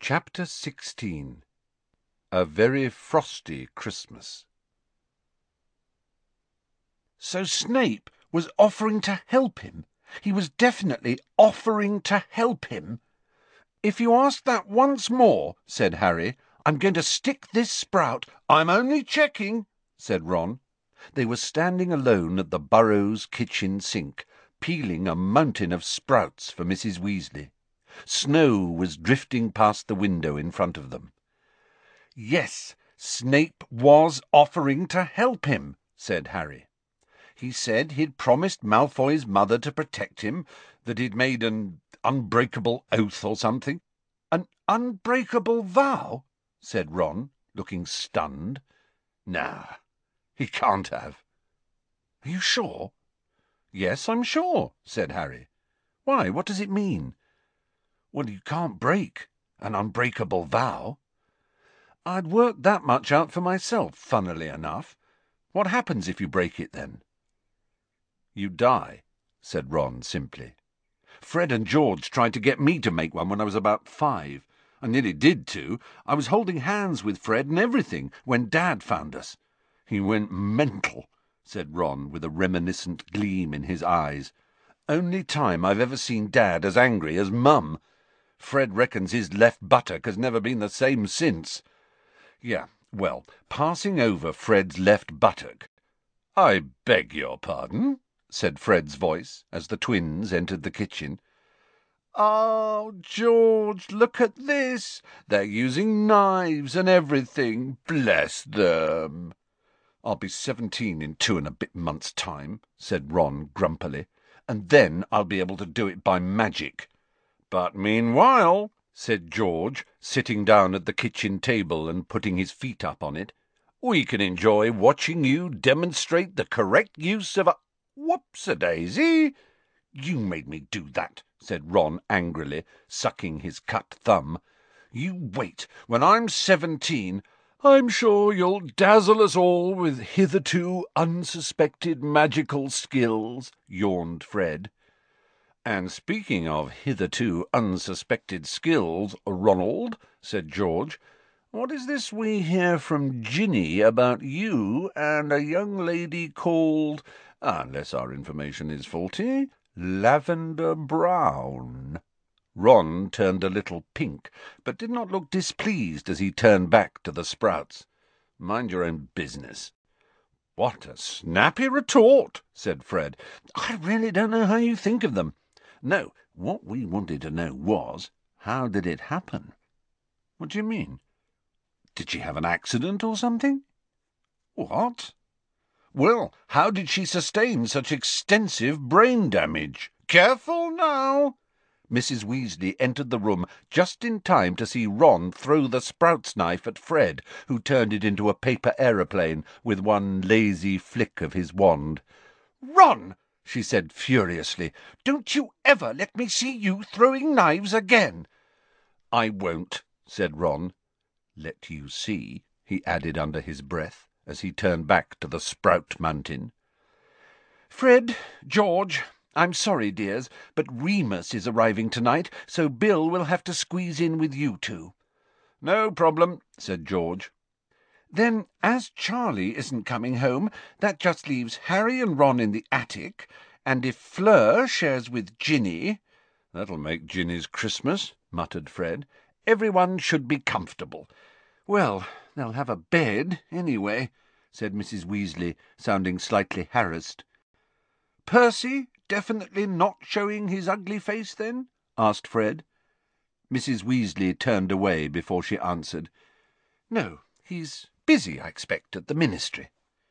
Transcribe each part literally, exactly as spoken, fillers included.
Chapter sixteen. A Very Frosty Christmas. So Snape was offering to help him. He was definitely offering to help him. "If you ask that once more," said Harry, "I'm going to stick this sprout—" "I'm only checking," said Ron. They were standing alone at the Burrows kitchen sink, peeling a mountain of sprouts for Missus Weasley. Snow was drifting past the window in front of them. "Yes, Snape was offering to help him," said Harry. "He said he'd promised Malfoy's mother to protect him, that he'd made an unbreakable oath or something." "An unbreakable vow?" said Ron, looking stunned. "Nah, he can't have." "Are you sure?" "Yes, I'm sure," said Harry. "Why, what does it mean?" "Well, you can't break an unbreakable vow." "I'd worked that much out for myself, funnily enough. What happens if you break it, then?" "You die," said Ron simply. "Fred and George tried to get me to make one when I was about five. I nearly did, too. I was holding hands with Fred and everything when Dad found us. He went mental," said Ron, with a reminiscent gleam in his eyes. "Only time I've ever seen Dad as angry as Mum. Fred reckons his left buttock has never been the same since. Yeah, well, passing over Fred's left buttock—" "I beg your pardon," said Fred's voice, as the twins entered the kitchen. "Oh, George, look at this! They're using knives and everything. Bless them!" "I'll be seventeen in two and a bit months' time," said Ron grumpily, "and then I'll be able to do it by magic." "But meanwhile," said George, sitting down at the kitchen table and putting his feet up on it, "we can enjoy watching you demonstrate the correct use of a— Whoops-a-daisy! You made me do that," said Ron angrily, sucking his cut thumb. "You wait. When I'm seventeen, I'm sure you'll dazzle us all with hitherto unsuspected magical skills," yawned Fred. "And speaking of hitherto unsuspected skills, Ronald," said George, "what is this we hear from Ginny about you and a young lady called, unless our information is faulty, Lavender Brown?" Ron turned a little pink, but did not look displeased as he turned back to the sprouts. "Mind your own business." "What a snappy retort," said Fred. "I really don't know how you think of them. No, what we wanted to know was, how did it happen?" "What do you mean? Did she have an accident or something?" "What?" "Well, how did she sustain such extensive brain damage?" "Careful now!" Missus Weasley entered the room just in time to see Ron throw the sprouts knife at Fred, who turned it into a paper aeroplane with one lazy flick of his wand. "Ron!" she said furiously, "don't you ever let me see you throwing knives again." "I won't," said Ron. "Let you see," he added under his breath, as he turned back to the sprout mountain. "Fred, George, I'm sorry, dears, but Remus is arriving tonight, so Bill will have to squeeze in with you two." "No problem," said George. "Then, as Charlie isn't coming home, that just leaves Harry and Ron in the attic, and if Fleur shares with Ginny—" "That'll make Ginny's Christmas," muttered Fred. "Everyone should be comfortable." "Well, they'll have a bed, anyway," said Missus Weasley, sounding slightly harassed. "Percy definitely not showing his ugly face, then?" asked Fred. Missus Weasley turned away before she answered. "No, he's busy, I expect, at the ministry."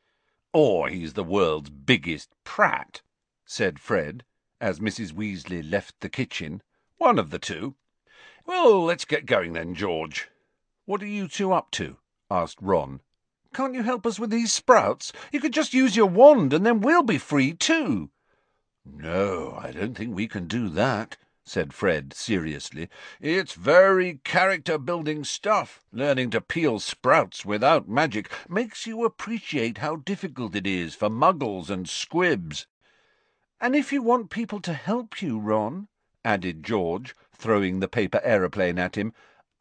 "Or he's the world's biggest prat," said Fred, as Missus Weasley left the kitchen. "One of the two. Well, let's get going then, George." "What are you two up to?" asked Ron. "Can't you help us with these sprouts? You could just use your wand, and then we'll be free too." "No, I don't think we can do that," said Fred seriously. "It's very character-building stuff. Learning to peel sprouts without magic makes you appreciate how difficult it is for muggles and squibs." "And if you want people to help you, Ron," added George, throwing the paper aeroplane at him,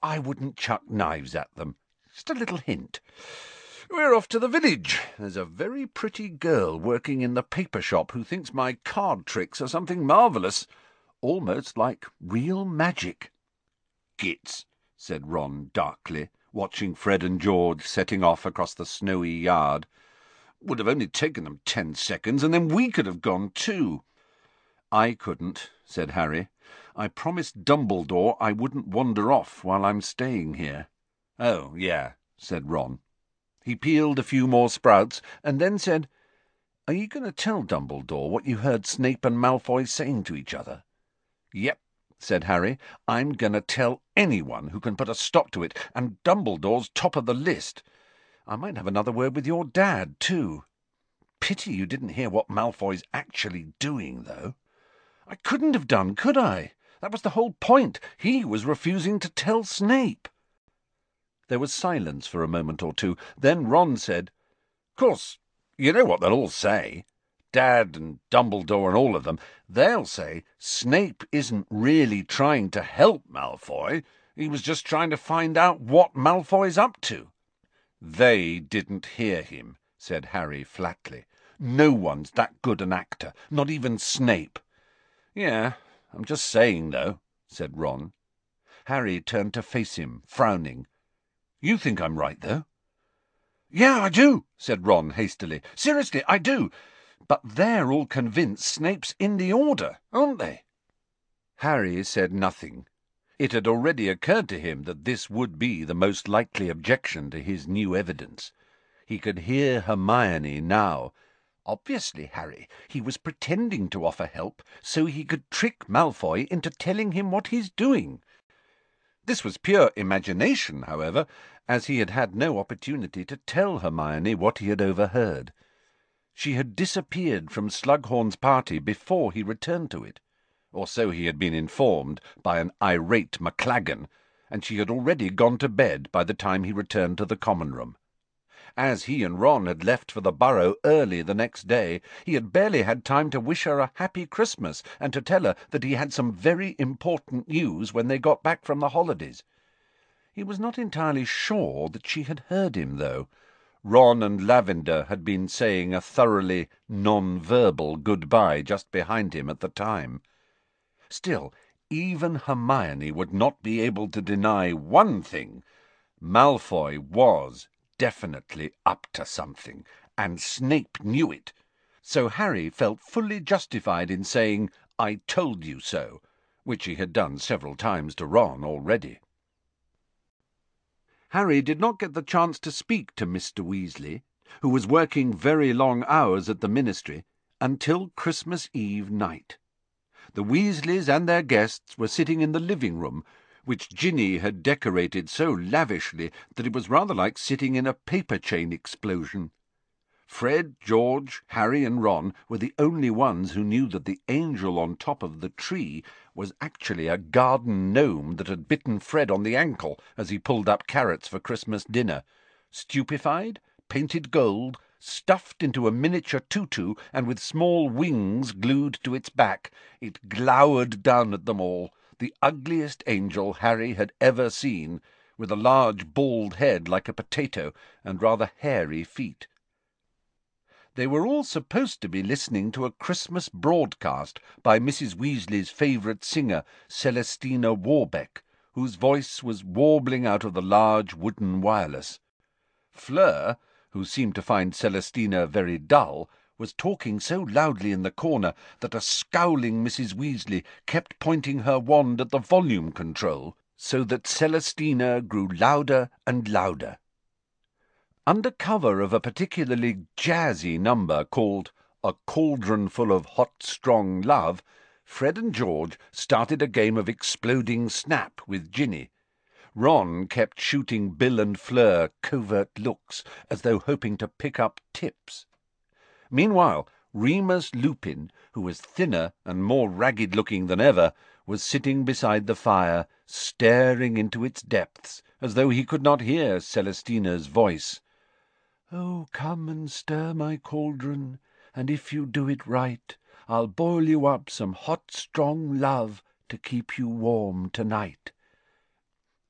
I wouldn't chuck knives at them. Just a little hint. We're off to the village. There's a very pretty girl working in the paper shop who thinks my card tricks are something marvellous, almost like real magic." "Gits," said Ron darkly, watching Fred and George setting off across the snowy yard. "Would have only taken them ten seconds, and then we could have gone too." "I couldn't," said Harry. "I promised Dumbledore I wouldn't wander off while I'm staying here." "Oh, yeah," said Ron. He peeled a few more sprouts, and then said, "Are you going to tell Dumbledore what you heard Snape and Malfoy saying to each other?" "Yep," said Harry. "I'm going to tell anyone who can put a stop to it, and Dumbledore's top of the list. I might have another word with your dad, too. Pity you didn't hear what Malfoy's actually doing, though." "I couldn't have done, could I? That was the whole point. He was refusing to tell Snape." There was silence for a moment or two. Then Ron said, "Course, you know what they'll all say. Dad and Dumbledore and all of them. They'll say Snape isn't really trying to help Malfoy. He was just trying to find out what Malfoy's up to." "They didn't hear him," said Harry flatly. "No one's that good an actor, not even Snape." "Yeah, I'm just saying, though," said Ron. Harry turned to face him, frowning. "You think I'm right, though?" "Yeah, I do," said Ron hastily. "Seriously, I do. But they're all convinced Snape's in the Order, aren't they?" Harry said nothing. It had already occurred to him that this would be the most likely objection to his new evidence. He could hear Hermione now. Obviously, Harry, he was pretending to offer help so he could trick Malfoy into telling him what he's doing. This was pure imagination, however, as he had had no opportunity to tell Hermione what he had overheard. She had disappeared from Slughorn's party before he returned to it, or so he had been informed by an irate McLaggen, and she had already gone to bed by the time he returned to the common room. As he and Ron had left for the Burrow early the next day, he had barely had time to wish her a happy Christmas and to tell her that he had some very important news when they got back from the holidays. He was not entirely sure that she had heard him, though. Ron and Lavender had been saying a thoroughly non-verbal goodbye just behind him at the time. Still, even Hermione would not be able to deny one thing. Malfoy was definitely up to something, and Snape knew it. So Harry felt fully justified in saying, "I told you so," which he had done several times to Ron already. Harry did not get the chance to speak to Mister Weasley, who was working very long hours at the Ministry, until Christmas Eve night. The Weasleys and their guests were sitting in the living-room, which Ginny had decorated so lavishly that it was rather like sitting in a paper-chain explosion. Fred, George, Harry and Ron were the only ones who knew that the angel on top of the tree was actually a garden gnome that had bitten Fred on the ankle as he pulled up carrots for Christmas dinner. Stupefied, painted gold, stuffed into a miniature tutu, and with small wings glued to its back, it glowered down at them all, the ugliest angel Harry had ever seen, with a large bald head like a potato and rather hairy feet. They were all supposed to be listening to a Christmas broadcast by Missus Weasley's favourite singer, Celestina Warbeck, whose voice was warbling out of the large wooden wireless. Fleur, who seemed to find Celestina very dull, was talking so loudly in the corner that a scowling Missus Weasley kept pointing her wand at the volume control, so that Celestina grew louder and louder. Under cover of a particularly jazzy number called A Cauldron Full of Hot Strong Love, Fred and George started a game of exploding snap with Ginny. Ron kept shooting Bill and Fleur covert looks, as though hoping to pick up tips. Meanwhile, Remus Lupin, who was thinner and more ragged-looking than ever, was sitting beside the fire, staring into its depths, as though he could not hear Celestina's voice. "Oh, come and stir my cauldron, and if you do it right, I'll boil you up some hot, strong love to keep you warm tonight."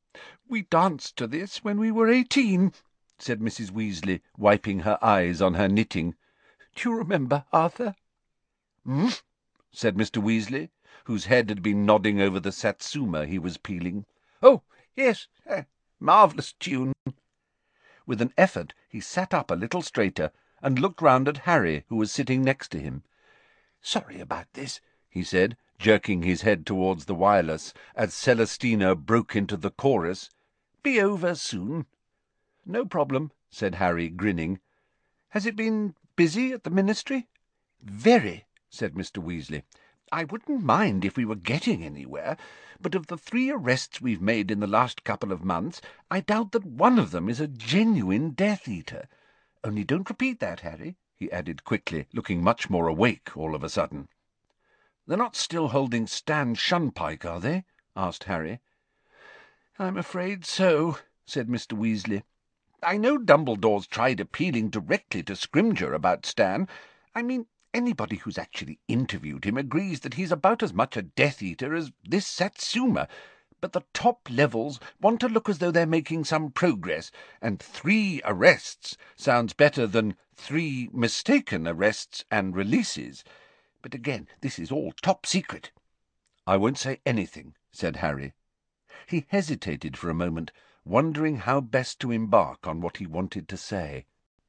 "We danced to this when we were eighteen," said Missus Weasley, wiping her eyes on her knitting. "Do you remember, Arthur?" "Hmm?" said Mister Weasley, whose head had been nodding over the satsuma he was peeling. "Oh, yes, uh, marvellous tune." With an effort he sat up a little straighter and looked round at Harry, who was sitting next to him. "Sorry about this," he said, jerking his head towards the wireless, as Celestina broke into the chorus. "Be over soon." "No problem," said Harry, grinning. "Has it been busy at the Ministry?" "Very," said Mister Weasley. "I wouldn't mind if we were getting anywhere, but of the three arrests we've made in the last couple of months, I doubt that one of them is a genuine Death-Eater. Only don't repeat that, Harry," he added quickly, looking much more awake all of a sudden. "They're not still holding Stan Shunpike, are they?" asked Harry. "I'm afraid so," said Mister Weasley. "I know Dumbledore's tried appealing directly to Scrimgeour about Stan. I mean, anybody who's actually interviewed him agrees that he's about as much a Death-Eater as this Satsuma, but the top levels want to look as though they're making some progress, and three arrests sounds better than three mistaken arrests and releases. But again, this is all top secret." "I won't say anything," said Harry. He hesitated for a moment, wondering how best to embark on what he wanted to say.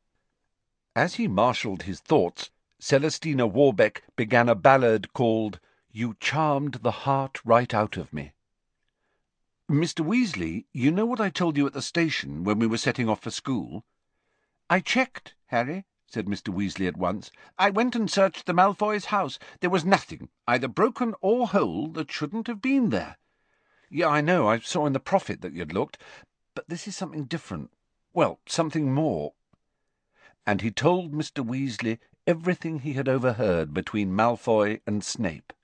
As he marshalled his thoughts, Celestina Warbeck began a ballad called "You Charmed the Heart Right Out of Me." "Mister Weasley, you know what I told you at the station when we were setting off for school?" "I checked, Harry," said Mister Weasley at once. "I went and searched the Malfoys' house. There was nothing, either broken or whole, that shouldn't have been there." "Yeah, I know. I saw in the Prophet that you'd looked. But this is something different. Well, something more." And he told Mister Weasley everything he had overheard between Malfoy and Snape.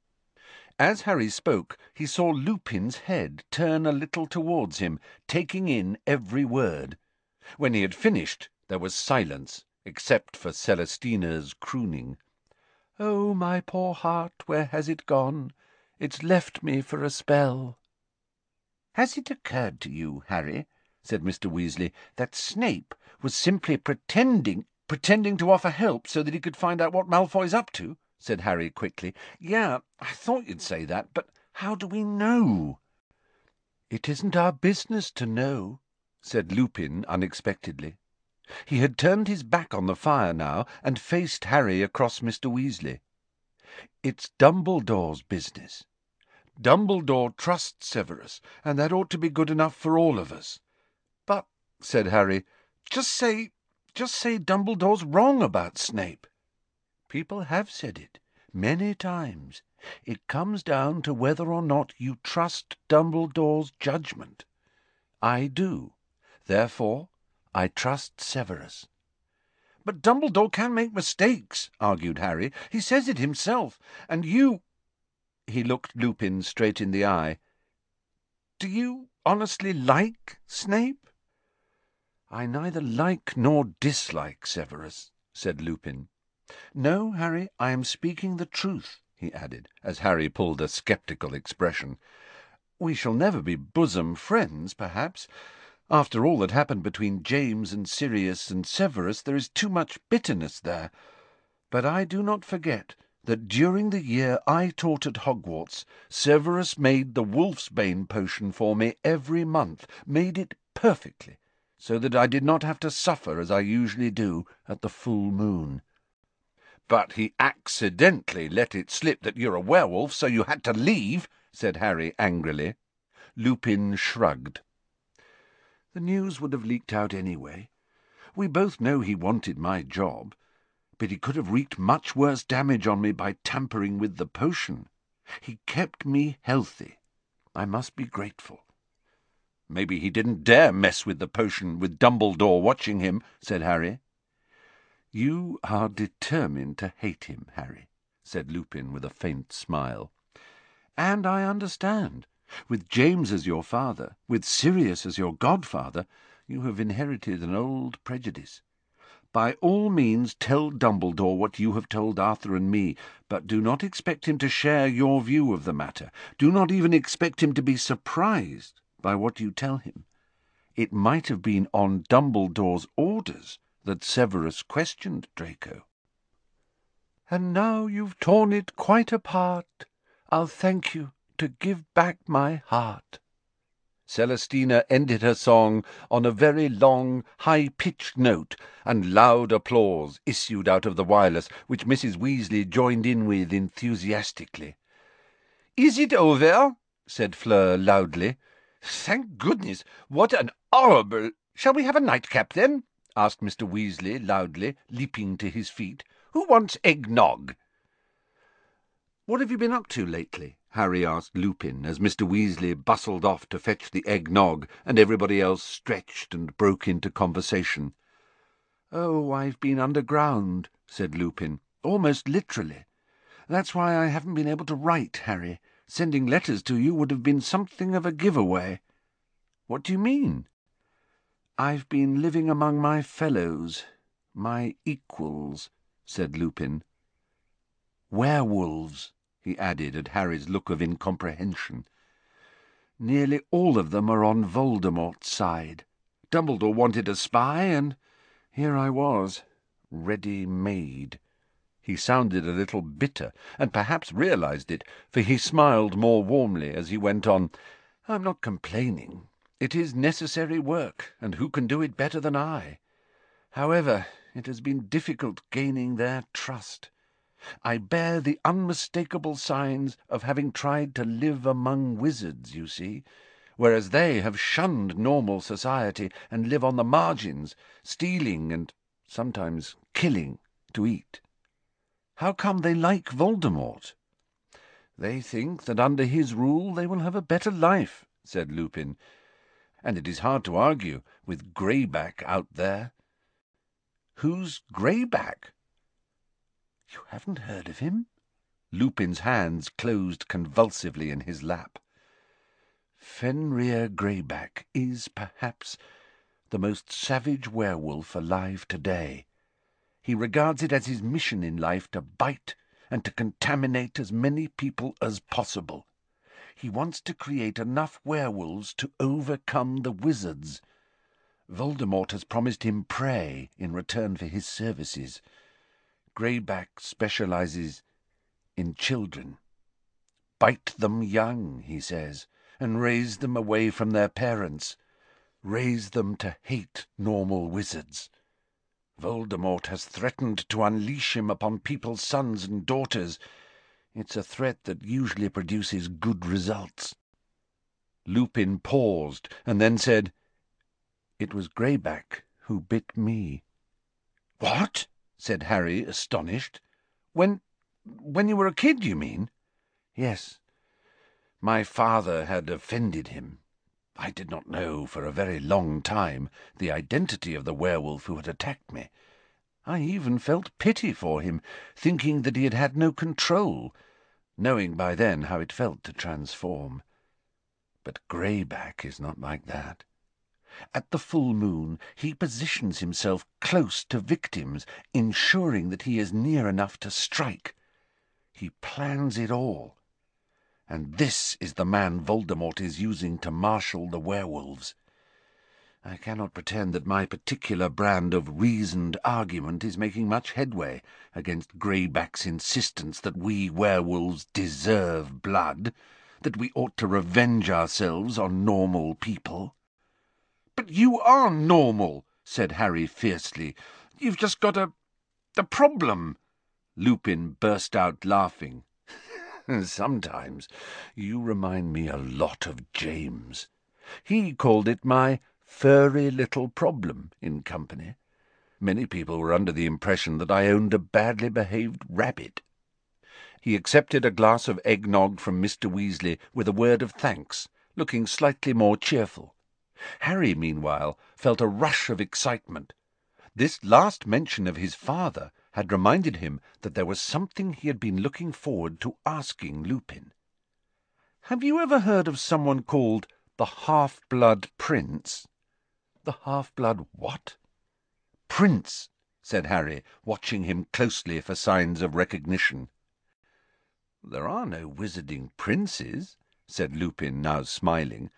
As Harry spoke, he saw Lupin's head turn a little towards him, taking in every word. When he had finished, there was silence, except for Celestina's crooning. "Oh, my poor heart, where has it gone? It's left me for a spell." "Has it occurred to you, Harry," said Mister Weasley, "that Snape was simply pretending—" "Pretending to offer help so that he could find out what Malfoy's up to?" said Harry quickly. "Yeah, I thought you'd say that, but how do we know?" "It isn't our business to know," said Lupin unexpectedly. He had turned his back on the fire now and faced Harry across Mister Weasley. "It's Dumbledore's business. Dumbledore trusts Severus, and that ought to be good enough for all of us." "But," said Harry, "just say, just say Dumbledore's wrong about Snape." "People have said it, many times. It comes down to whether or not you trust Dumbledore's judgment. I do. Therefore, I trust Severus." "But Dumbledore can make mistakes," argued Harry. "He says it himself. And you—" He looked Lupin straight in the eye. "Do you honestly like Snape?" "I neither like nor dislike Severus," said Lupin. "No, Harry, I am speaking the truth," he added, as Harry pulled a sceptical expression. "We shall never be bosom friends, perhaps. After all that happened between James and Sirius and Severus, there is too much bitterness there. But I do not forget that during the year I taught at Hogwarts, Severus made the Wolfsbane potion for me every month, made it perfectly, so that I did not have to suffer as I usually do at the full moon." "But he accidentally let it slip that you're a werewolf, so you had to leave," said Harry angrily. Lupin shrugged. "The news would have leaked out anyway. We both know he wanted my job, but he could have wreaked much worse damage on me by tampering with the potion. He kept me healthy. I must be grateful." "Maybe he didn't dare mess with the potion with Dumbledore watching him," said Harry. "You are determined to hate him, Harry," said Lupin with a faint smile. "And I understand. With James as your father, with Sirius as your godfather, you have inherited an old prejudice. By all means tell Dumbledore what you have told Arthur and me, but do not expect him to share your view of the matter. Do not even expect him to be surprised by what you tell him. It might have been on Dumbledore's orders that Severus questioned Draco. And now you've torn it quite apart, I'll thank you to give back my heart. Celestina ended her song on a very long, high-pitched note, and loud applause issued out of the wireless, which Missus Weasley joined in with enthusiastically. "Is it over?" said Fleur loudly. "Thank goodness! What an horrible—" "Shall we have a nightcap, then?" asked Mister Weasley loudly, leaping to his feet. "Who wants egg-nog?" "What have you been up to lately?" Harry asked Lupin, as Mister Weasley bustled off to fetch the egg-nog, and everybody else stretched and broke into conversation. "Oh, I've been underground," said Lupin, "almost literally. That's why I haven't been able to write, Harry. Sending letters to you would have been something of a giveaway." "What do you mean?" "I've been living among my fellows, my equals," said Lupin. "Werewolves," he added at Harry's look of incomprehension. "Nearly all of them are on Voldemort's side. Dumbledore wanted a spy, and here I was, ready-made." He sounded a little bitter, and perhaps realized it, for he smiled more warmly as he went on. "I'm not complaining. It is necessary work, and who can do it better than I? However, it has been difficult gaining their trust. I bear the unmistakable signs of having tried to live among wizards, you see, whereas they have shunned normal society and live on the margins, stealing and sometimes killing to eat. How come they like Voldemort?" "They think that under his rule they will have a better life," said Lupin, "and it is hard to argue with Greyback out there." "Who's Greyback?" "You haven't heard of him?" Lupin's hands closed convulsively in his lap. "Fenrir Greyback is, perhaps, the most savage werewolf alive today. He regards it as his mission in life to bite and to contaminate as many people as possible. He wants to create enough werewolves to overcome the wizards. Voldemort has promised him prey in return for his services. Greyback specializes in children. Bite them young, he says, and raise them away from their parents. Raise them to hate normal wizards. Voldemort has threatened to unleash him upon people's sons and daughters. It's a threat that usually produces good results." Lupin paused, and then said, "It was Greyback who bit me." "What?" said Harry, astonished. When, when you were a kid, you mean?" "Yes. My father had offended him. I did not know for a very long time the identity of the werewolf who had attacked me. I even felt pity for him, thinking that he had had no control, knowing by then how it felt to transform. But Greyback is not like that. At the full moon he positions himself close to victims, ensuring that he is near enough to strike. He plans it all. And this is the man Voldemort is using to marshal the werewolves. I cannot pretend that my particular brand of reasoned argument is making much headway against Greyback's insistence that we werewolves deserve blood, that we ought to revenge ourselves on normal people." "But you are normal," said Harry fiercely. "You've just got a... a problem." Lupin burst out laughing. "Sometimes you remind me a lot of James. He called it my furry little problem in company. Many people were under the impression that I owned a badly behaved rabbit." He accepted a glass of eggnog from Mister Weasley with a word of thanks, looking slightly more cheerful. Harry, meanwhile, felt a rush of excitement. This last mention of his father had reminded him that there was something he had been looking forward to asking Lupin. "Have you ever heard of someone called the Half-Blood Prince?" "The Half-Blood what?" "Prince," said Harry, watching him closely for signs of recognition. "There are no wizarding princes," said Lupin, now smiling.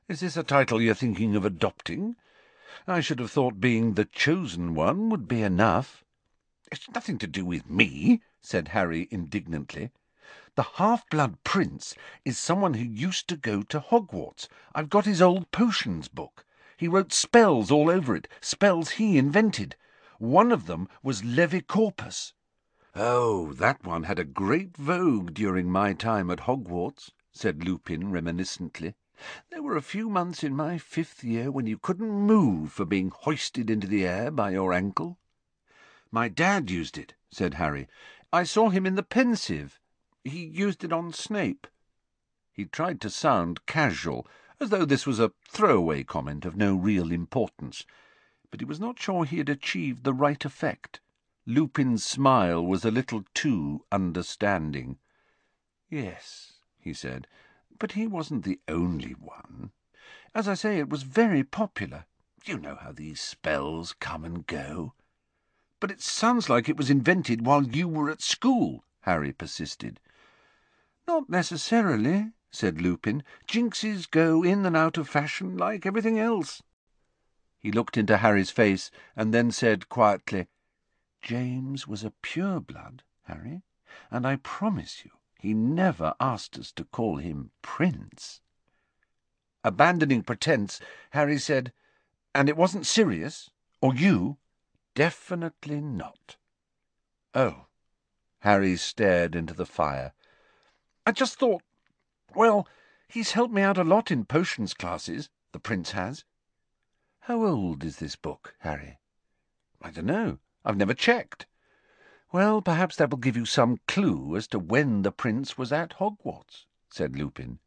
Is this a title you're thinking of adopting? I should have thought being the chosen one would be enough." "It's nothing to do with me," said Harry indignantly. "The Half-Blood Prince is someone who used to go to Hogwarts. I've got his old potions book. He wrote spells all over it, spells he invented. One of them was Levicorpus." "Oh, that one had a great vogue during my time at Hogwarts," said Lupin reminiscently. "There were a few months in my fifth year when you couldn't move for being hoisted into the air by your ankle." "My dad used it," said Harry. "I saw him in the Pensieve. He used it on Snape." He tried to sound casual, as though this was a throwaway comment of no real importance, but he was not sure he had achieved the right effect. Lupin's smile was a little too understanding. "Yes," he said, "but he wasn't the only one. As I say, it was very popular. You know how these spells come and go." "But it sounds like it was invented while you were at school," Harry persisted. "Not necessarily," said Lupin. "Jinxes go in and out of fashion like everything else." He looked into Harry's face and then said quietly, "James was a pure-blood, Harry, and I promise you he never asked us to call him Prince." Abandoning pretence, Harry said, "And it wasn't Sirius? Or you?" "Definitely not." "Oh." Harry stared into the fire. "I just thought, well, he's helped me out a lot in potions classes, the Prince has." "How old is this book, Harry?" "I don't know. I've never checked." "Well, perhaps that will give you some clue as to when the Prince was at Hogwarts," said Lupin.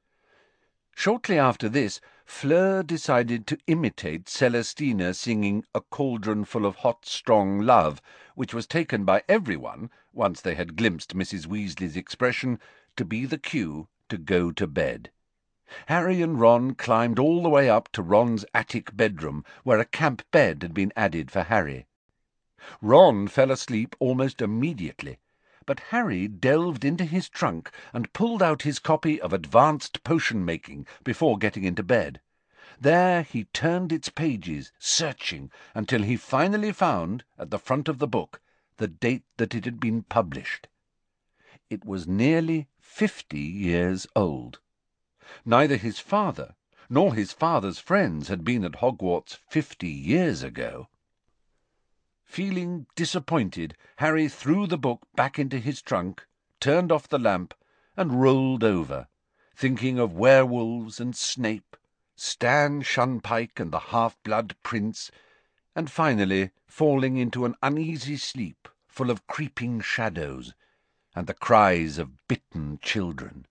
Shortly after this, Fleur decided to imitate Celestina singing A Cauldron Full of Hot Strong Love, which was taken by everyone, once they had glimpsed Missus Weasley's expression, to be the cue to go to bed. Harry and Ron climbed all the way up to Ron's attic bedroom, where a camp bed had been added for Harry. Ron fell asleep almost immediately, but Harry delved into his trunk and pulled out his copy of Advanced Potion-Making before getting into bed. There he turned its pages, searching, until he finally found, at the front of the book, the date that it had been published. It was nearly fifty years old. Neither his father nor his father's friends had been at Hogwarts fifty years ago. Feeling disappointed, Harry threw the book back into his trunk, turned off the lamp, and rolled over, thinking of werewolves and Snape, Stan Shunpike and the Half-Blood Prince, and finally falling into an uneasy sleep full of creeping shadows and the cries of bitten children.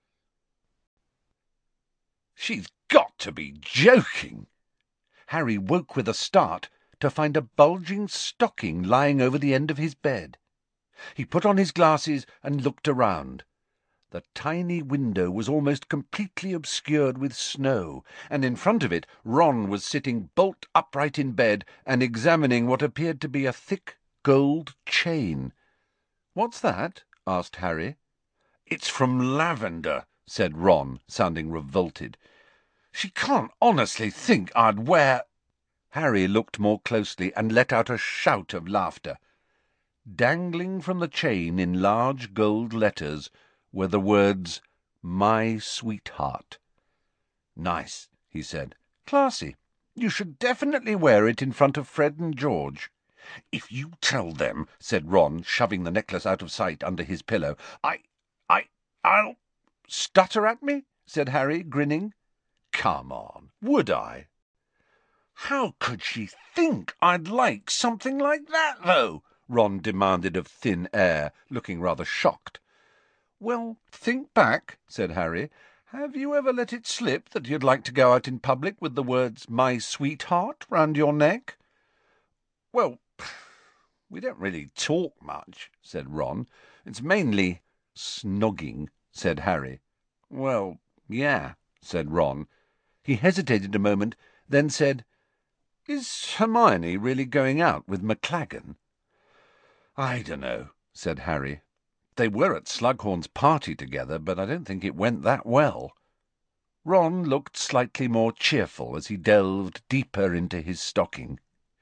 "She's got to be joking!" Harry woke with a start to find a bulging stocking lying over the end of his bed. He put on his glasses and looked around. The tiny window was almost completely obscured with snow, and in front of it Ron was sitting bolt upright in bed and examining what appeared to be a thick gold chain. "What's that?" asked Harry. "It's from Lavender," said Ron, sounding revolted. "She can't honestly think I'd wear—" Harry looked more closely and let out a shout of laughter. Dangling from the chain in large gold letters were the words, "My Sweetheart." "Nice," he said. "Classy. You should definitely wear it in front of Fred and George." "If you tell them," said Ron, shoving the necklace out of sight under his pillow, I, I, I'll—" "Stutter at me?" said Harry, grinning. "Come on, would I?" "How could she think I'd like something like that, though?" Ron demanded of thin air, looking rather shocked. "Well, think back," said Harry. "Have you ever let it slip that you'd like to go out in public with the words, 'My Sweetheart,' round your neck?" "Well, we don't really talk much," said Ron. "It's mainly snogging," said Harry. "Well, yeah," said Ron. He hesitated a moment, then said, "Is Hermione really going out with McLaggen?" "I don't know," said Harry. "They were at Slughorn's party together, but I don't think it went that well." Ron looked slightly more cheerful as he delved deeper into his stocking.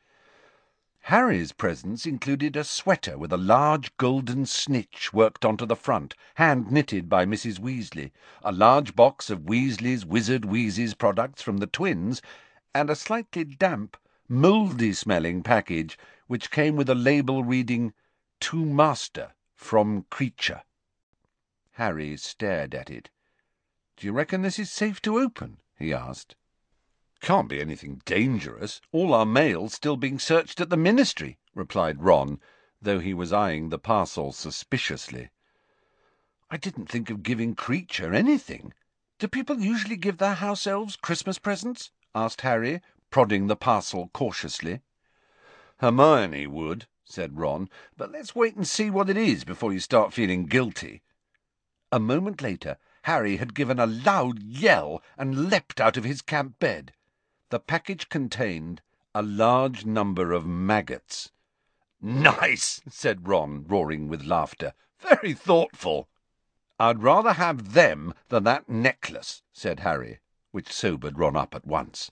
Harry's presents included a sweater with a large golden snitch worked onto the front, hand-knitted by Missus Weasley, a large box of Weasley's Wizard Wheezes products from the twins, and a slightly damp, mouldy-smelling package which came with a label reading, "To Master, from Creature." Harry stared at it. "Do you reckon this is safe to open?" he asked. "Can't be anything dangerous. All our mail's still being searched at the Ministry," replied Ron, though he was eyeing the parcel suspiciously. "I didn't think of giving Creature anything. Do people usually give their house elves Christmas presents?" asked Harry, prodding the parcel cautiously. "Hermione would," said Ron, "but let's wait and see what it is before you start feeling guilty." A moment later, Harry had given a loud yell and leapt out of his camp bed. The package contained a large number of maggots. "Nice!" said Ron, roaring with laughter. "Very thoughtful." "I'd rather have them than that necklace," said Harry, which sobered Ron up at once.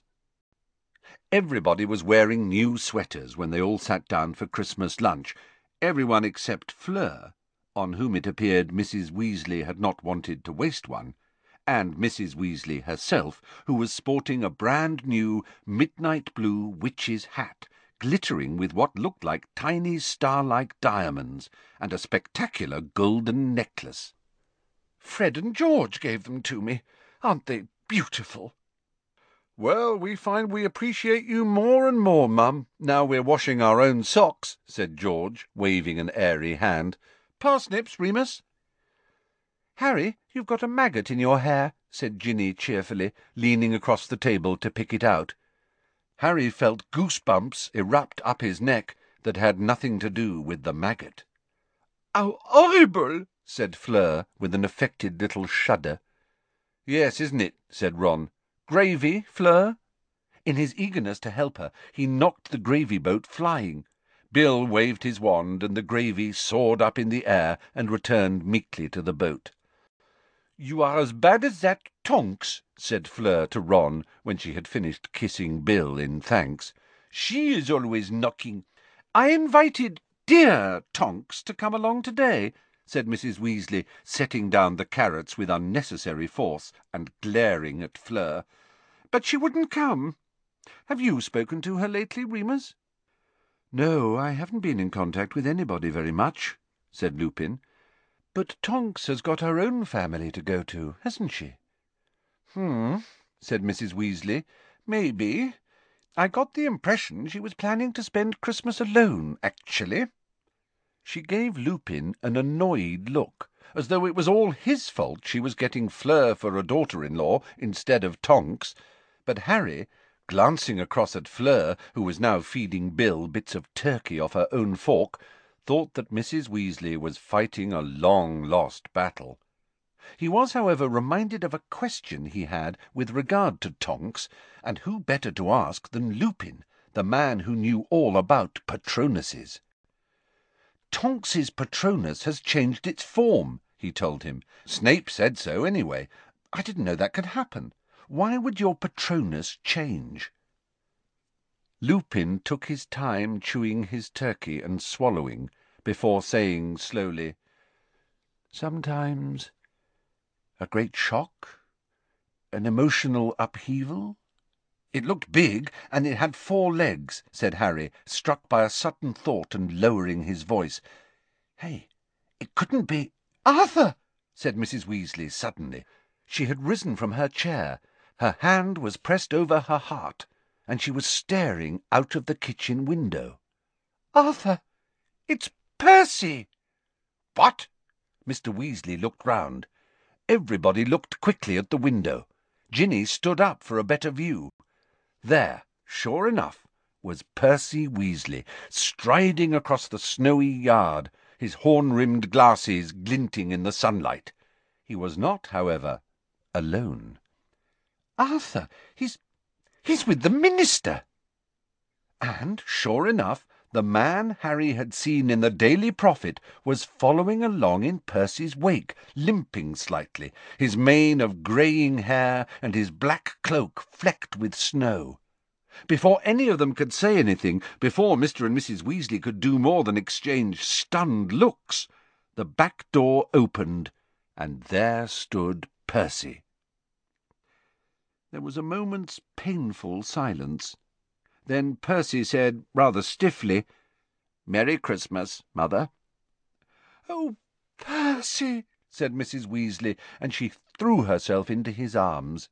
Everybody was wearing new sweaters when they all sat down for Christmas lunch, everyone except Fleur, on whom it appeared Missus Weasley had not wanted to waste one, and Missus Weasley herself, who was sporting a brand-new midnight blue witch's hat, glittering with what looked like tiny star-like diamonds, and a spectacular golden necklace. "Fred and George gave them to me. Aren't they beautiful?" "Well, we find we appreciate you more and more, Mum, now we're washing our own socks," said George, waving an airy hand. "Parsnips, Remus?" "Harry, you've got a maggot in your hair," said Ginny cheerfully, leaning across the table to pick it out. Harry felt goose-bumps erupt up his neck that had nothing to do with the maggot. "How horrible!" said Fleur, with an affected little shudder. "Yes, isn't it?" said Ron. "Gravy, Fleur?" In his eagerness to help her, he knocked the gravy boat flying. Bill waved his wand, and the gravy soared up in the air and returned meekly to the boat. "You are as bad as that Tonks," said Fleur to Ron, when she had finished kissing Bill in thanks. "She is always knocking." "I invited dear Tonks to come along today," said Missus Weasley, setting down the carrots with unnecessary force and glaring at Fleur. "But she wouldn't come. Have you spoken to her lately, Remus?" "No, I haven't been in contact with anybody very much," said Lupin. "But Tonks has got her own family to go to, hasn't she?" "Hmm," said Missus Weasley. "Maybe. I got the impression she was planning to spend Christmas alone, actually." She gave Lupin an annoyed look, as though it was all his fault she was getting Fleur for a daughter-in-law instead of Tonks, but Harry, glancing across at Fleur, who was now feeding Bill bits of turkey off her own fork, thought that Missus Weasley was fighting a long-lost battle. He was, however, reminded of a question he had with regard to Tonks, and who better to ask than Lupin, the man who knew all about Patronuses. "Tonks's Patronus has changed its form," he told him. "Snape said so, anyway. I didn't know that could happen. Why would your Patronus change?" Lupin took his time chewing his turkey and swallowing, before saying slowly, "Sometimes a great shock, an emotional upheaval." "It looked big, and it had four legs," said Harry, struck by a sudden thought and lowering his voice. "Hey, it couldn't be—" "Arthur!" said Missus Weasley suddenly. She had risen from her chair. Her hand was pressed over her heart, and she was staring out of the kitchen window. "Arthur, it's Percy!" "What?" Mister Weasley looked round. Everybody looked quickly at the window. Ginny stood up for a better view. There, sure enough, was Percy Weasley, striding across the snowy yard, his horn-rimmed glasses glinting in the sunlight. He was not, however, alone. "Arthur, he's... he's with the Minister!" And, sure enough, The man Harry had seen in the Daily Prophet was following along in Percy's wake, limping slightly, his mane of greying hair and his black cloak flecked with snow. Before any of them could say anything, before Mister and Missus Weasley could do more than exchange stunned looks, the back door opened, and there stood Percy. There was a moment's painful silence. Then Percy said, rather stiffly, "Merry Christmas, Mother." "Oh, Percy," said Missus Weasley, and she threw herself into his arms.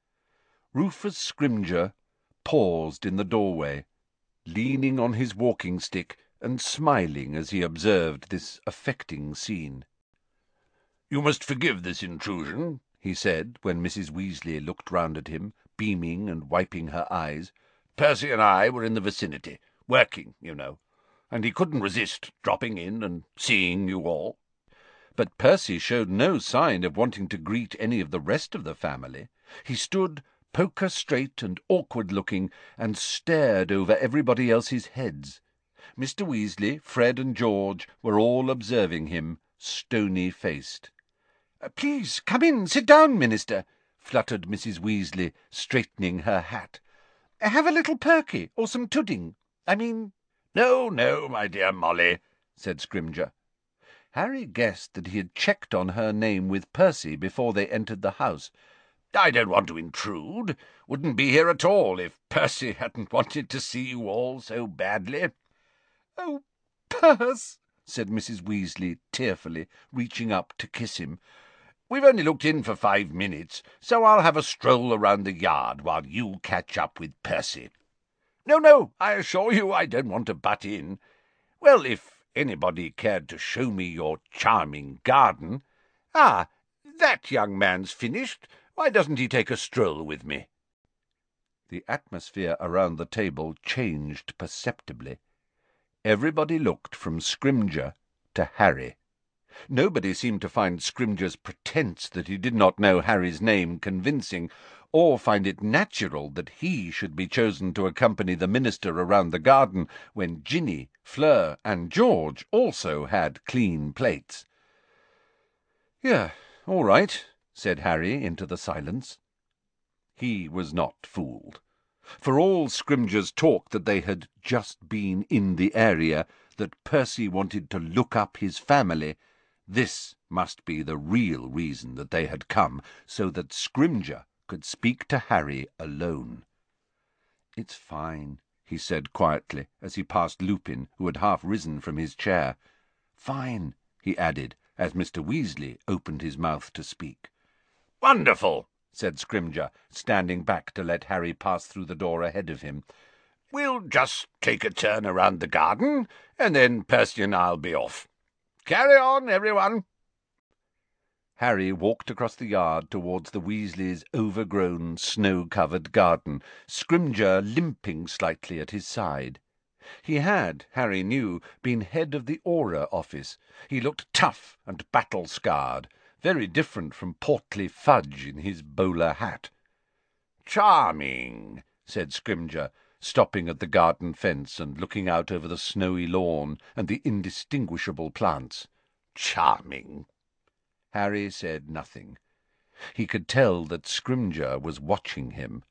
Rufus Scrimger paused in the doorway, leaning on his walking-stick and smiling as he observed this affecting scene. "You must forgive this intrusion," he said, when Missus Weasley looked round at him, beaming and wiping her eyes. "Percy and I were in the vicinity, working, you know, and he couldn't resist dropping in and seeing you all." But Percy showed no sign of wanting to greet any of the rest of the family. He stood poker-straight and awkward-looking, and stared over everybody else's heads. Mister Weasley, Fred, and George were all observing him, stony-faced. "Please come in, sit down, Minister," fluttered Missus Weasley, straightening her hat. "Have a little Perky, or some pudding. I mean—" "No, no, my dear Molly," said Scrimger. Harry guessed that he had checked on her name with Percy before they entered the house. "I don't want to intrude. Wouldn't be here at all if Percy hadn't wanted to see you all so badly." "Oh, Percy," said Missus Weasley tearfully, reaching up to kiss him. "We've only looked in for five minutes, so I'll have a stroll around the yard while you catch up with Percy." "No, no, I assure you I don't want to butt in. Well, if anybody cared to show me your charming garden— Ah, that young man's finished. Why doesn't he take a stroll with me?" The atmosphere around the table changed perceptibly. Everybody looked from Scrimger to Harry. Nobody seemed to find Scrimger's pretence that he did not know Harry's name convincing, or find it natural that he should be chosen to accompany the minister around the garden when Ginny, Fleur, and George also had clean plates. "Yeah, all right," said Harry into the silence. He was not fooled. For all Scrimger's talk that they had just been in the area, that Percy wanted to look up his family, this must be the real reason that they had come, so that Scrimger could speak to Harry alone. "It's fine," he said quietly, as he passed Lupin, who had half risen from his chair. "Fine," he added, as Mister Weasley opened his mouth to speak. "Wonderful," said Scrimger, standing back to let Harry pass through the door ahead of him. "We'll just take a turn around the garden, and then Percy and I'll be off. Carry on, everyone." Harry walked across the yard towards the Weasleys' overgrown, snow-covered garden, Scrimger limping slightly at his side. He had, Harry knew, been head of the Auror office. He looked tough and battle-scarred, very different from portly Fudge in his bowler hat. "Charming," said Scrimger, stopping at the garden fence and looking out over the snowy lawn and the indistinguishable plants. "Charming." Harry said nothing. He could tell that Scrimger was watching him.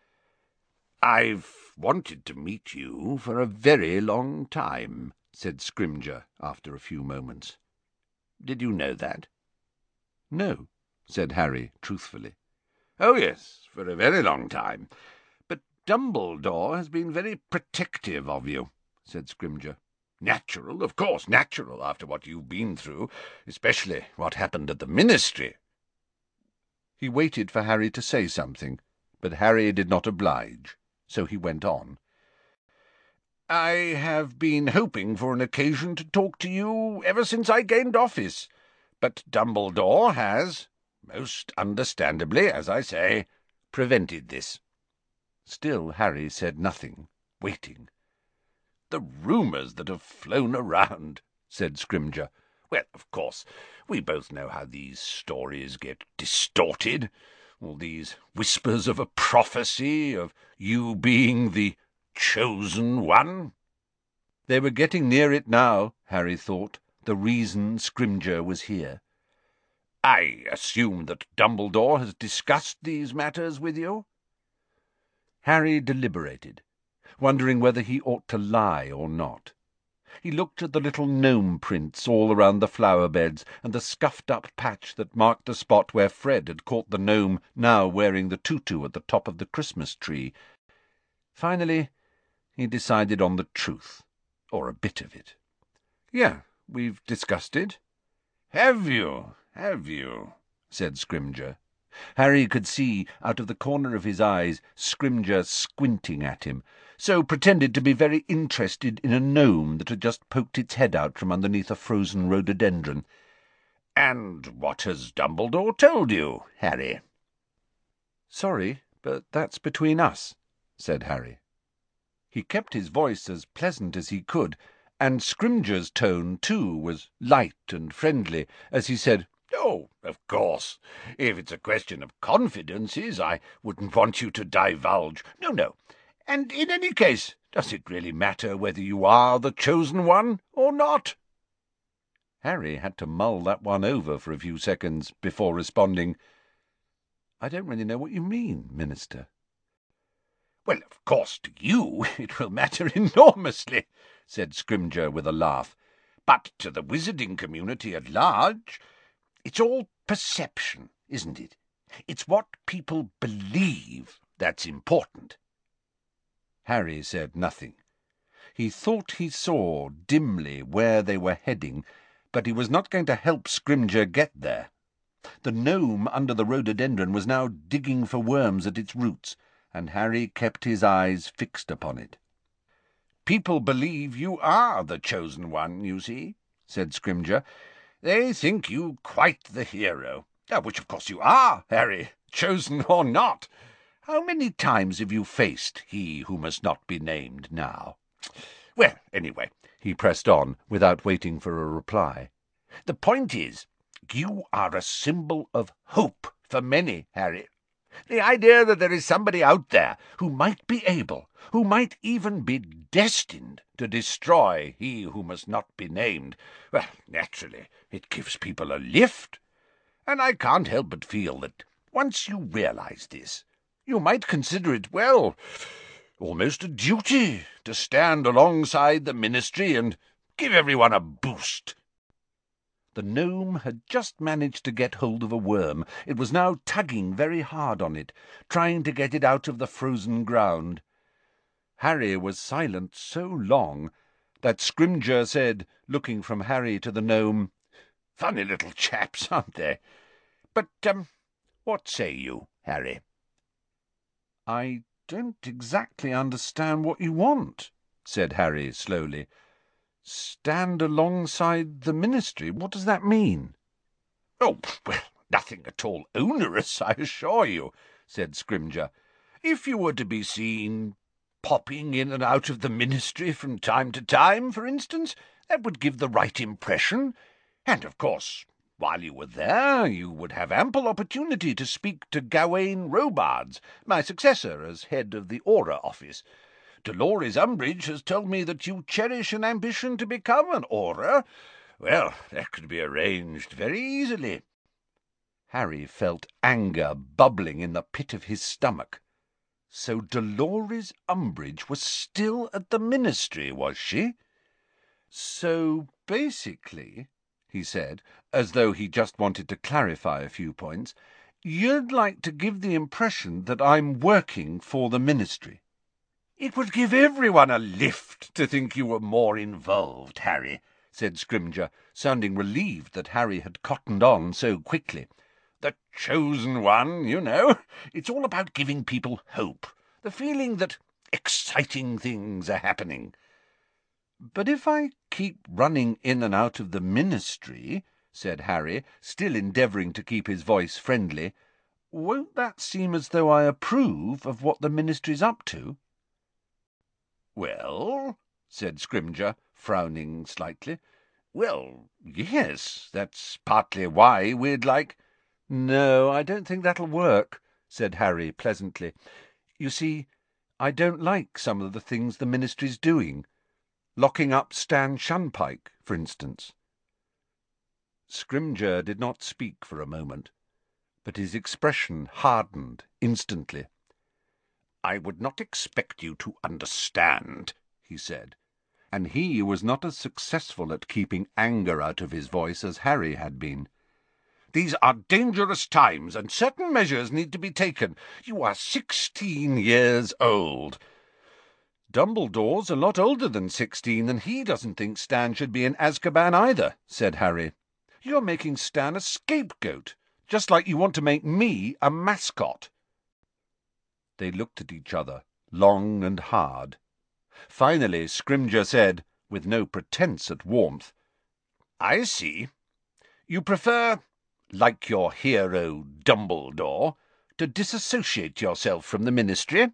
"I've wanted to meet you for a very long time," said Scrimger after a few moments. "Did you know that?" "No," said Harry truthfully. "Oh, yes, for a very long time. But Dumbledore has been very protective of you," said Scrimger. "Natural, of course, natural, after what you've been through, especially what happened at the Ministry." He waited for Harry to say something, but Harry did not oblige, so he went on. "I have been hoping for an occasion to talk to you ever since I gained office, but Dumbledore has, most understandably, as I say, prevented this." Still Harry said nothing, waiting. "The rumours that have flown around," said Scrimger. "Well, of course, we both know how these stories get distorted. All these whispers of a prophecy, of you being the chosen one." They were getting near it now, Harry thought, the reason Scrimger was here. "I assume that Dumbledore has discussed these matters with you?" Harry deliberated, wondering whether he ought to lie or not. He looked at the little gnome prints all around the flower beds, and the scuffed-up patch that marked the spot where Fred had caught the gnome now wearing the tutu at the top of the Christmas tree. Finally, he decided on the truth, or a bit of it. "Yeah, we've discussed it." "Have you? Have you?" said Scrimger. Harry could see, out of the corner of his eyes, Scrimger squinting at him, so pretended to be very interested in a gnome that had just poked its head out from underneath a frozen rhododendron. "And what has Dumbledore told you, Harry?" "Sorry, but that's between us," said Harry. He kept his voice as pleasant as he could, and Scrimger's tone, too, was light and friendly, as he said, "Oh, of course, if it's a question of confidences, I wouldn't want you to divulge. No, no. And in any case, does it really matter whether you are the chosen one or not?" Harry had to mull that one over for a few seconds before responding, "I don't really know what you mean, Minister." "Well, of course, to you it will matter enormously," said Scrimger with a laugh. "But to the wizarding community at large, it's all perception, isn't it? It's what people believe that's important." Harry said nothing. He thought he saw dimly where they were heading, but he was not going to help Scrimger get there. The gnome under the rhododendron was now digging for worms at its roots, and Harry kept his eyes fixed upon it. "People believe you are the chosen one, you see," said Scrimger. "They think you quite the hero, which of course you are, Harry, chosen or not. How many times have you faced he who must not be named now? Well, anyway," he pressed on, without waiting for a reply, "the point is, you are a symbol of hope for many, Harry. The idea that there is somebody out there who might be able, who might even be destined to destroy he who must not be named, well, naturally, it gives people a lift. And I can't help but feel that once you realize this, you might consider it, well, almost a duty to stand alongside the Ministry and give everyone a boost." The gnome had just managed to get hold of a worm. It was now tugging very hard on it, trying to get it out of the frozen ground. Harry was silent so long that Scrimger said, looking from Harry to the gnome, "Funny little chaps, aren't they? But, um, what say you, Harry?" "I don't exactly understand what you want," said Harry slowly. "Stand alongside the Ministry? What does that mean?" "Oh, well, nothing at all onerous, I assure you," said Scrimger. "If you were to be seen popping in and out of the Ministry from time to time, for instance, that would give the right impression, and, of course, while you were there, you would have ample opportunity to speak to Gawain Robards, my successor as head of the Auror Office. Dolores Umbridge has told me that you cherish an ambition to become an Auror. Well, that could be arranged very easily." Harry felt anger bubbling in the pit of his stomach. So Dolores Umbridge was still at the Ministry, was she? "So basically," he said, as though he just wanted to clarify a few points, "you'd like to give the impression that I'm working for the Ministry." "It would give everyone a lift to think you were more involved, Harry," said Scrimger, sounding relieved that Harry had cottoned on so quickly. "The chosen one, you know. It's all about giving people hope, the feeling that exciting things are happening." "But if I keep running in and out of the Ministry," said Harry, still endeavouring to keep his voice friendly, "won't that seem as though I approve of what the Ministry's up to?" "Well," said Scrimger, frowning slightly, "well, yes, that's partly why we'd like—" "No, I don't think that'll work," said Harry pleasantly. "You see, I don't like some of the things the Ministry's doing. Locking up Stan Shunpike, for instance. Scrimgeour did not speak for a moment, but his expression hardened instantly. "I would not expect you to understand," he said, and he was not as successful at keeping anger out of his voice as Harry had been. "These are dangerous times, and certain measures need to be taken. You are sixteen years old." "Dumbledore's a lot older than sixteen, and he doesn't think Stan should be in Azkaban either," said Harry. "You're making Stan a scapegoat, just like you want to make me a mascot." They looked at each other, long and hard. Finally Scrimgeour said, with no pretence at warmth, "I see. You prefer, like your hero Dumbledore, to disassociate yourself from the Ministry?"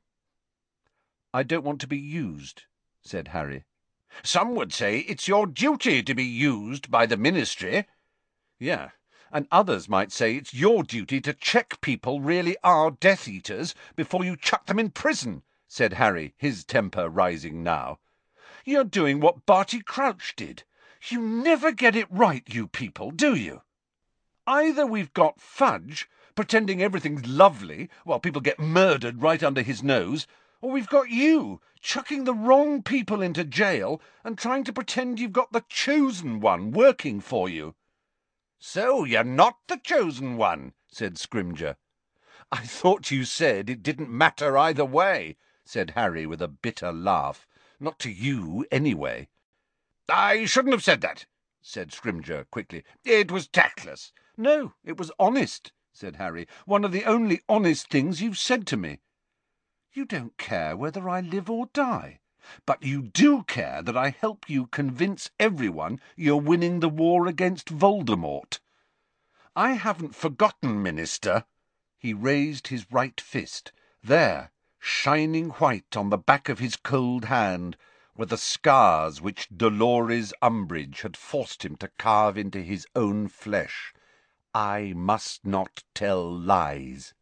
"I don't want to be used," said Harry. "Some would say it's your duty to be used by the Ministry." "Yeah, and others might say it's your duty to check people really are Death Eaters before you chuck them in prison," said Harry, his temper rising now. "You're doing what Barty Crouch did. You never get it right, you people, do you? Either we've got Fudge, pretending everything's lovely while people get murdered right under his nose, or we've got you, chucking the wrong people into jail and trying to pretend you've got the chosen one working for you." "So you're not the chosen one," said Scrimgeour. "I thought you said it didn't matter either way," said Harry with a bitter laugh. "Not to you, anyway." "I shouldn't have said that," said Scrimgeour quickly. "It was tactless." "No, it was honest," said Harry. "One of the only honest things you've said to me. You don't care whether I live or die, but you do care that I help you convince everyone you're winning the war against Voldemort. I haven't forgotten, Minister." He raised his right fist. There, shining white on the back of his cold hand, were the scars which Dolores Umbridge had forced him to carve into his own flesh. I must not tell lies.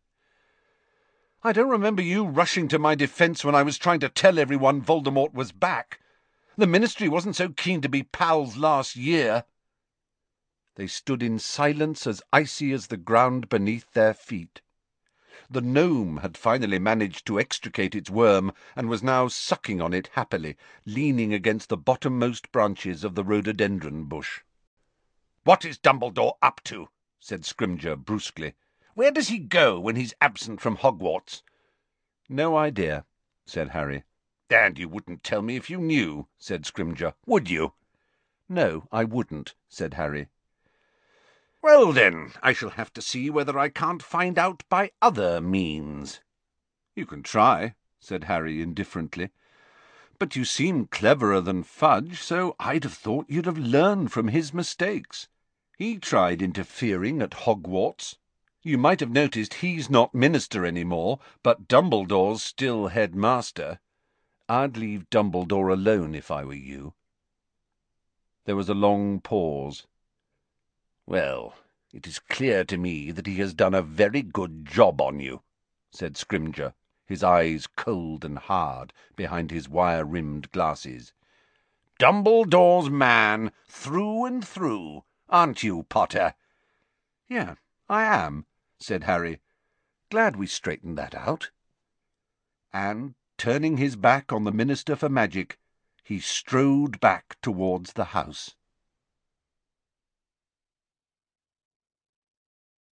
"I don't remember you rushing to my defence when I was trying to tell everyone Voldemort was back. The Ministry wasn't so keen to be pals last year." They stood in silence as icy as the ground beneath their feet. The gnome had finally managed to extricate its worm, and was now sucking on it happily, leaning against the bottommost branches of the rhododendron bush. "What is Dumbledore up to?" said Scrimgeour brusquely. "Where does he go when he's absent from Hogwarts?" "No idea," said Harry. "And you wouldn't tell me if you knew," said Scrimgeour, "would you?" "No, I wouldn't," said Harry. "Well, then, I shall have to see whether I can't find out by other means." "You can try," said Harry indifferently. "But you seem cleverer than Fudge, so I'd have thought you'd have learned from his mistakes. He tried interfering at Hogwarts. You might have noticed he's not Minister any more, but Dumbledore's still headmaster. I'd leave Dumbledore alone if I were you." There was a long pause. "Well, it is clear to me that he has done a very good job on you," said Scrimgeour, his eyes cold and hard behind his wire-rimmed glasses. "Dumbledore's man through and through, aren't you, Potter?" "Yeah, I am," said Harry. "Glad we straightened that out." And, turning his back on the Minister for Magic, he strode back towards the house.